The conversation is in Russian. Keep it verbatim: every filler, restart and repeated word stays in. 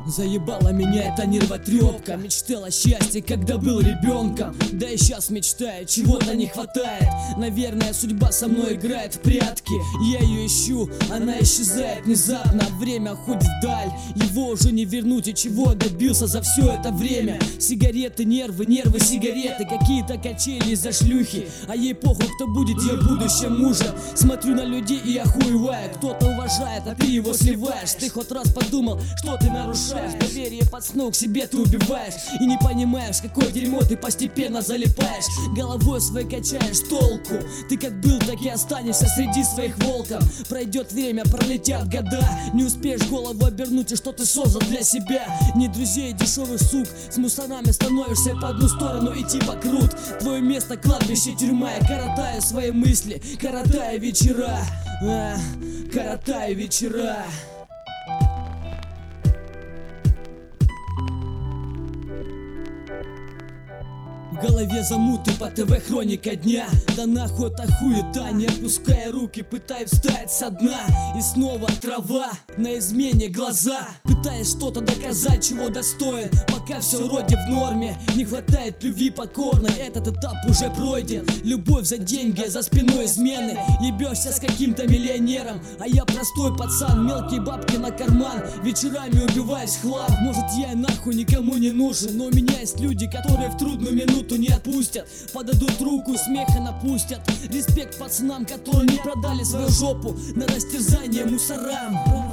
Заебала меня эта нервотрепка. Мечтал о счастье, когда был ребенком. Да и сейчас мечтаю, чего-то не хватает. Наверное, судьба со мной играет в прятки. Я ее ищу, она исчезает внезапно. Время уходит вдаль, его уже не вернуть. И чего добился за все это время? Сигареты, нервы, нервы, сигареты. Какие-то качели из-за шлюхи. А ей похуй, кто будет ее будущим мужем. Смотрю на людей и охуеваю. Кто-то уважает, а ты его сливаешь. Ты хоть раз подумал, что ты нарушаешь? Доверие пацану к себе ты убиваешь. И не понимаешь, какое дерьмо ты постепенно залипаешь. Головой своей качаешь толку. Ты как был, так и останешься среди своих волков. Пройдет время, пролетят года. Не успеешь голову обернуть, и что ты создал для себя. Не друзей, дешевых сук. С мусорами становишься по одну сторону и типа крут. Твое место кладбище, тюрьма. Я коротаю свои мысли, коротаю вечера, а, коротаю вечера. В голове замуты по ТВ хроника дня. Да нахуй эта хуета, не отпуская руки, пытаюсь встать со дна. И снова трава, на измене глаза. Пытаясь что-то доказать, чего достоин. Пока все вроде в норме, не хватает любви покорной. Этот этап уже пройден. Любовь за деньги, за спиной измены. Ебешься с каким-то миллионером, а я простой пацан, мелкие бабки на карман. Вечерами убиваюсь в хлам. Может, я нахуй никому не нужен, но у меня есть люди, которые в трудную минуту не отпустят. Подадут руку, смеха напустят. Респект пацанам, которые не продали свою жопу на растерзание мусорам.